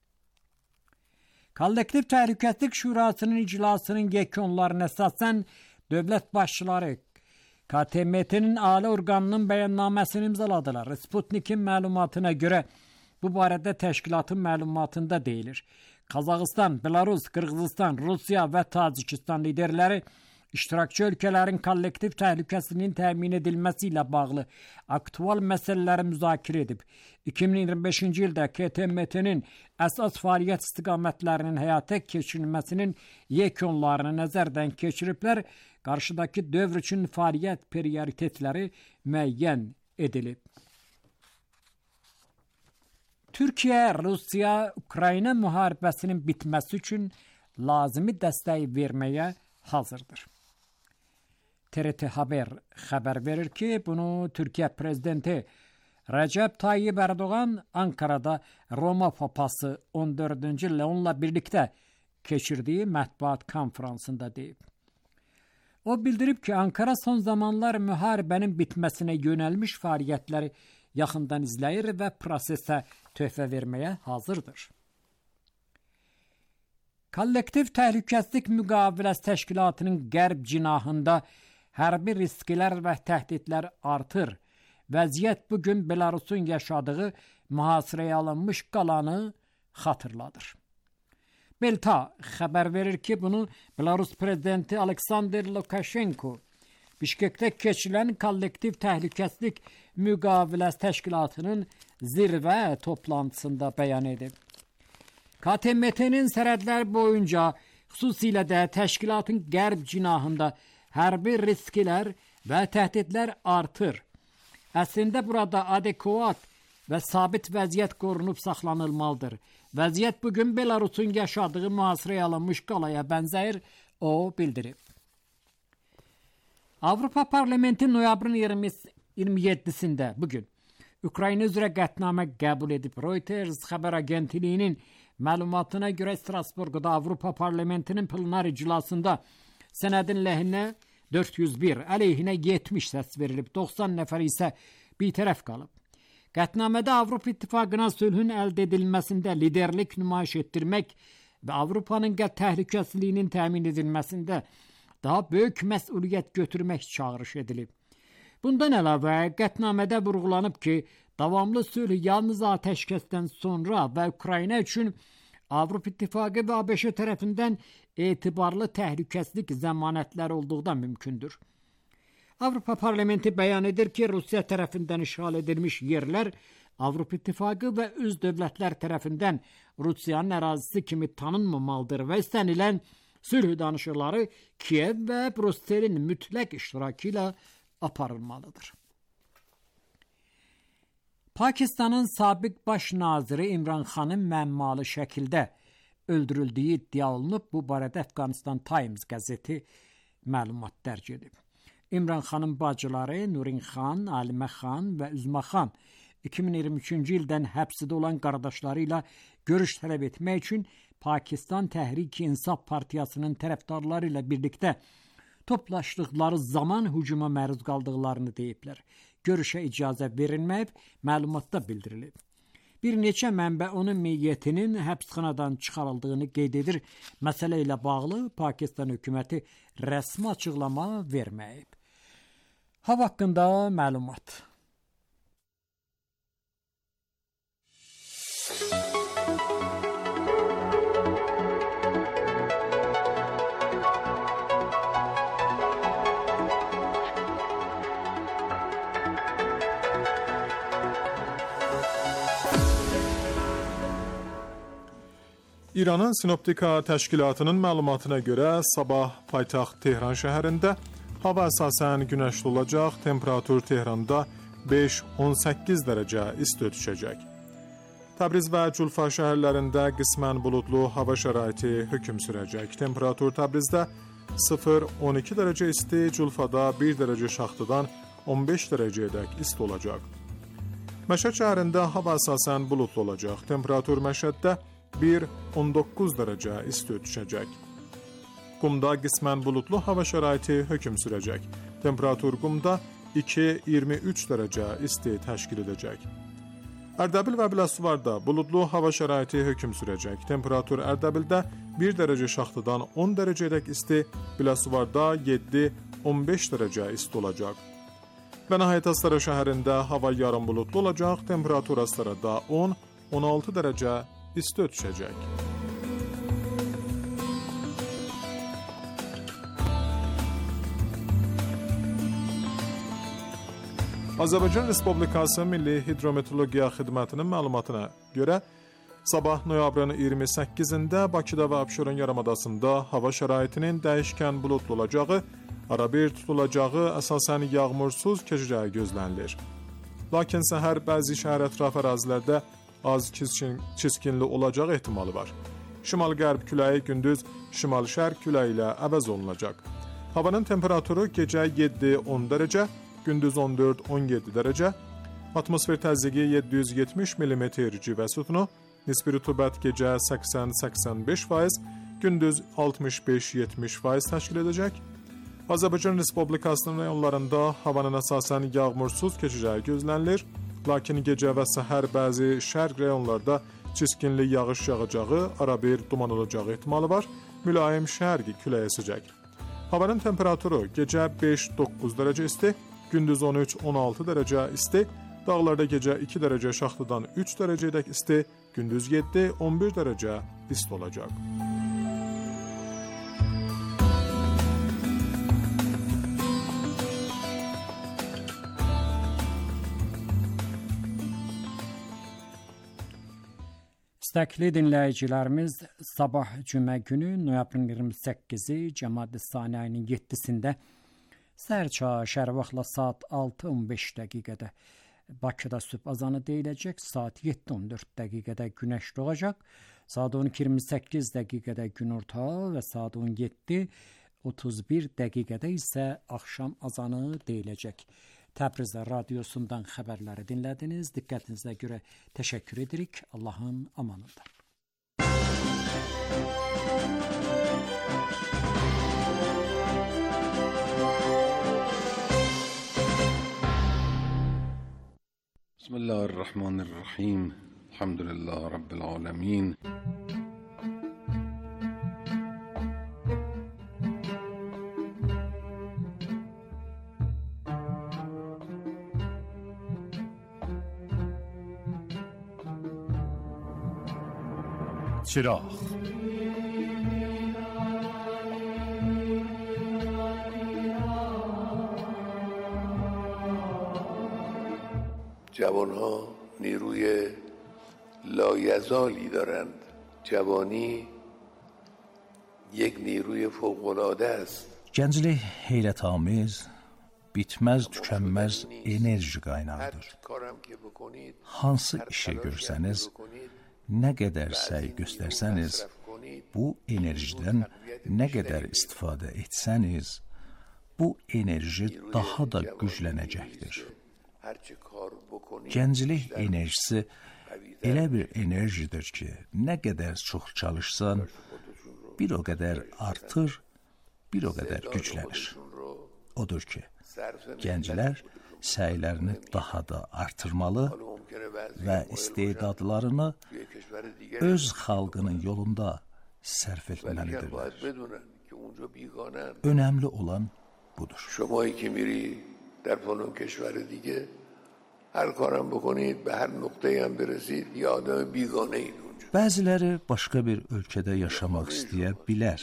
E: Kollektiv Təhlükəsizlik Şurasının iclasının yekunlarına əsasən dövlət başçıları K T M T'nin ali orqanının bəyannaməsini imzaladılar. Sputnik'in məlumatına görə bu barədə təşkilatın məlumatında deyilir. Qazaxıstan, Belarus, Qırğızistan, Rusiya və Tacikistan liderləri iştirakçı ölkələrin kollektiv təhlükəsizliyinin təmin edilməsi ilə bağlı aktual məsələləri müzakirə edib. iki min iyirmi beşinci ildə K T M T'nin əsas fəaliyyət istiqamətlərinin həyata keçirilməsinin yekunlarını nəzərdən keçiriblər, qarşıdakı dövr üçün fəaliyyət prioritetləri müəyyən edilib. Türkiyə, Rusiya, Ukrayna müharibəsinin bitməsi üçün lazımi dəstəyi verməyə hazırdır. T R T Haber xəbər verir ki, bunu Türkiyə prezidenti Recep Tayyip Erdoğan Ankara'da Roma Papası on dördüncü Leon'la birlikdə keçirdiyi mətbuat konferansında deyib. O bildirib ki, Ankara son zamanlar müharibənin bitməsinə yönəlmiş fəaliyyətləri yaxından izləyir və prosesə töhfə verməyə hazırdır. Kollektiv Təhlükəsizlik Müqaviləsi Təşkilatının qərb cinahında hərbi risklər və təhdidlər artır. Vəziyyət bugün Belarusun yaşadığı mühasirəyə alınmış qalanı xatırladır. Belta xəbər verir ki, bunu Belarus prezidenti Aleksandr Lukashenko Bişkekdə keçirilən Kollektiv Təhlükəsizlik Müqaviləsi Təşkilatının zirvə toplantısında bəyan edib. K T M T'nin sərhədlər boyunca, xüsusilə də təşkilatın qərb cinahında hərbi risklər və təhdidlər artır. Əslində burada adekvat və sabit vəziyyət qorunub saxlanılmalıdır. Vəziyyət bugün Belarusun yaşadığı mühasirəyə alınmış qalaya bənzəyir, o bildirib. Avropa Parlamenti noyabrın iyirmi yeddisində bugün Ukrayna üzrə qətnamə qəbul edib. Reuters xəbər agentliyinin məlumatına görə Strasburqda Avropa Parlamentinin plenar iclasında sənədin ləhinə dörd yüz bir, əleyhinə yetmiş səs verilib, doxsan nəfər isə bitərəf qalıb. Qətnamədə Avropa İttifaqına sülhün əldə edilməsində liderlik nümayiş etdirmək və Avropanın qət təhlükəsizliyinin təmin edilməsində daha böyük məsuliyyət götürmək çağırış edilib. Bundan əlavə, qətnamədə vurğulanıb ki, davamlı sülh yalnız atəşkəsdən sonra və Ukrayna üçün Avropa İttifaqı və ABŞ tərəfindən etibarlı təhlükəsizlik zəmanətləri olduqda mümkündür. Avrupa Parlamenti beyan edir ki, Rusya tərəfindən işğal edilmiş yerlər Avropa İttifaqı və öz dövlətlər tərəfindən Rusiyanın ərazisi kimi tanınmamalıdır və istənilən sülh danışıqları Kiyev və Brükselin mütləq iştirakı ilə aparılmalıdır. Pakistanın sabiq baş naziri İmran Xanın məmmalı şəkildə öldürüldüyü iddia olunub. Bu barədə Afghanistan Times qəzeti məlumat dərc edib. İmran Xanın bacıları Nurin Xan, Alimə Xan və Üzmə Xan iki min iyirmi üçüncü ildən həbsdə olan qardaşları ilə görüş tələb etmək üçün Pakistan Təhrik-i İnsaf Partiyasının tərəfdarları ilə birlikdə toplaşdıqları zaman hücuma məruz qaldıqlarını deyiblər. Görüşə icazə verilməyib, məlumatda bildirilib. Bir neçə mənbə onun meyyətinin həbsxanadan çıxarıldığını qeyd edir. Məsələ ilə bağlı Pakistan hökuməti rəsmi açıqlama verməyib. Hava haqqında məlumat.
B: İranın Sinoptika təşkilatının məlumatına görə sabah paytaxt Tehran şəhərində hava əsasən günəşli olacaq, temperatur Tehranda beş on səkkiz dərəcə isti düşəcək. Təbriz və Culfa şəhərlərində qismən buludlu hava şəraiti hökm sürəcək. Temperatur Təbrizdə sıfır on iki dərəcə isti, Culfada bir dərəcə şaxtadan on beş dərəcəyədək isti olacaq. Məşəd şəhərində hava əsasən buludlu olacaq. Temperatur Məşəddə bir on doqquz dərəcə isti düşəcək. Qumda qismən buludlu hava şəraiti hökm sürəcək. Temperatur Qumda iki iyirmi üç dərəcə isti təşkil edəcək. Ərdəbil və Biləsuvarda buludlu hava şəraiti hökm sürəcək. Temperatur Ərdəbildə bir dərəcə şaxtadan on dərəcədək isti, Biləsuvarda yeddi on beş dərəcə isti olacaq. Və nəhayət Astara şəhərində hava yarım buludlu olacaq. Temperatur Astarada on on altı dərəcə isti düşəcək. Azərbaycan Respublikası Milli Hidrometeorologiya Xidmətinin məlumatına görə sabah noyabrın iyirmi səkkizində Bakıda və Abşeron yarımadasında hava şəraitinin dəyişkən buludlu olacağı, arabir tutulacağı, əsasən yağmursuz keçəcəyi gözlənilir. Lakin səhər bəzi şəhər ətraf ərazilərdə az çiskinli olacaq ehtimalı var. Şimal-qərb küləyi gündüz şimal-şərq küləyi ilə əvəz olunacaq. Havanın temperaturu gecə yeddi on dərəcə, gündüz on dörd on yeddi dərəcə, atmosfer təzyiqi yeddi yüz yetmiş millimetr civə sütunu, nisbi rütubət gecə səksən səksən beş faiz, gündüz altmış beş yetmiş faiz təşkil edəcək. Azərbaycan Respublikasının rayonlarında havanın əsasən yağmursuz keçəcəyi gözlənilir. Lakin gecə və səhər bəzi şərq rayonlarda çiskinli yağış yağacağı, arabir duman olacağı ehtimalı var. Mülayim şərqi küləyə əsəcək. Havanın temperaturu gecə beş doqquz dərəcə isti, gündüz on üç on altı dərəcə isti, dağlarda gecə iki dərəcə şaxtadan üç dərəcədək isti, gündüz yeddi on bir dərəcə isti olacaq.
E: İstəkli dinləyicilərimiz, sabah cümə günü noyabrın iyirmi səkkizi Cəmadi Sani ayının yeddisində səhər çağı şərq vaxtla saat altı on beş dəqiqədə Bakıda sübh azanı deyiləcək, saat yeddi on dörd dəqiqədə günəş doğacaq, saat on iki iyirmi səkkiz dəqiqədə günorta və saat on yeddi otuz bir dəqiqədə isə axşam azanı deyiləcək. Təbriz radiosundan xəbərləri dinlədiniz. Diqqətinizə görə təşəkkür edirik. Allahın amanında.
F: Bismillahirrahmanirrahim. Elhamdülillah Rabbil alemin.
G: چراغ
H: جوانها نیروی لایزالی دارند. جوانی یک نیروی fevkalade است.
I: Gənclik heyrətamiz, bitməz, tükənməz enerji qaynağıdır. Hansı işə görsəniz, nə qədər səy göstərsəniz, bu enerjidən nə qədər istifadə etsəniz, bu enerji daha da güclənəcəkdir. Gənclik enerjisi elə bir enerjidir ki, nə qədər çox çalışsan, bir o qədər artır, bir o qədər güclənir. Odur ki, gənclər səylərini daha da artırmalı və istedadlarını öz xalqının yolunda sərf etməlidirlər. Önəmli olan budur.
H: شمایی که میری در فلان کشور دیگه هر کارم بکنید به هر نقطه‌ای هم برسید یه آدم بیگانه اید اونجا.
I: Bəziləri başqa bir ölkədə yaşamaq istəyə bilər.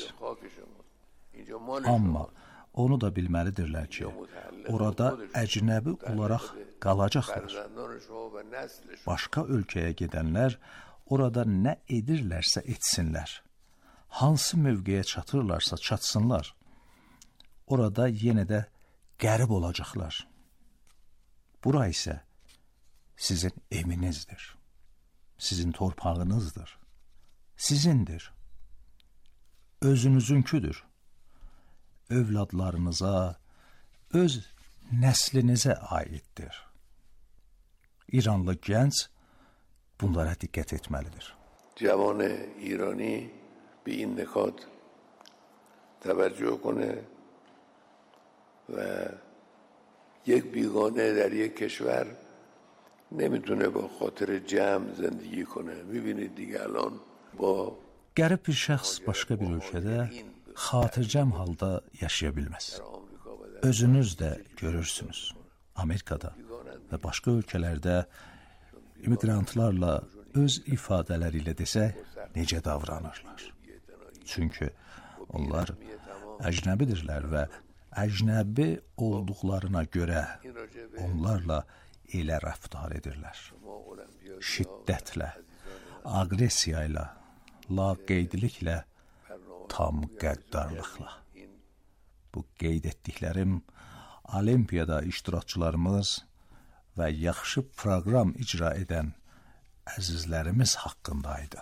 I: Amma onu da bilməlidirlər ki, orada əcnəbi olaraq qalacaqlar. Başqa ölkəyə gedənlər orada nə edirlərsə etsinlər. Hansı mövqeyə çatırlarsa çatsınlar. Orada yenə də qərib olacaqlar. Bura isə sizin evinizdir. Sizin torpağınızdır. Sizindir. Özünüzünküdür. Övladlarınıza, öz nəslinizə aiddir. İranlı gənc bunlara diqqət etməlidir.
H: جوان ایرانی به این نکات توجه کنه و یک بیگانه در یک کشور نمیتونه با خاطر جمع زندگی کنه. میبینید دیگه الان با
I: Qərib bir şəxs başqa bir ölkədə xatircəm halda yaşaya bilməz. Özünüz də görürsünüz. Amerikada və başqa ölkələrdə immigrantlarla öz ifadələri ilə desək, necə davranırlar. Çünki onlar əcnəbidirlər və əcnəbi olduqlarına görə onlarla elə rəftar edirlər. Şiddətlə, aqressiya ilə, laqeydliklə, tam qəddarlıqla. Bu qeyd etdiklərim Olimpiyada iştirakçılarımız və yaxşı proqram icra edən əzizlərimiz haqqındaydı.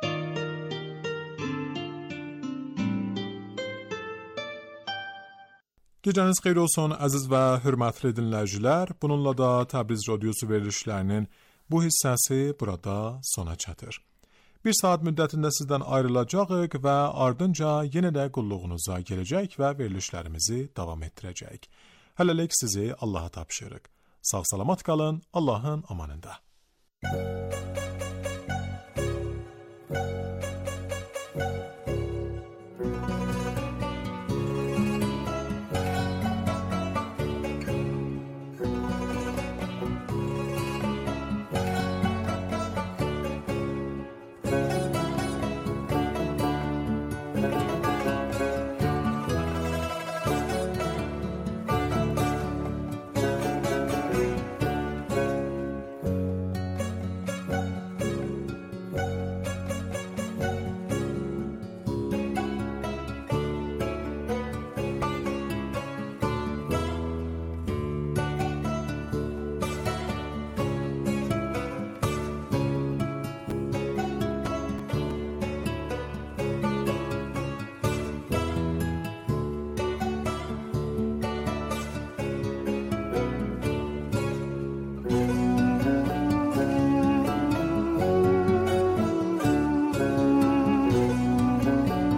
B: Gecəniz xeyir olsun əziz və hörmətli dinləyicilər. Bununla da Təbriz Radiosu verilişlərinin bu hissəsi burada sona çatır. Bir saat müddətində sizdən ayrılacağıq və ardınca yenə də qulluğunuza gələcək və verilişlərimizi davam etdirəcək. Hələlik sizi Allaha tapşırıq. Sağ salamat qalın, Allahın amanında.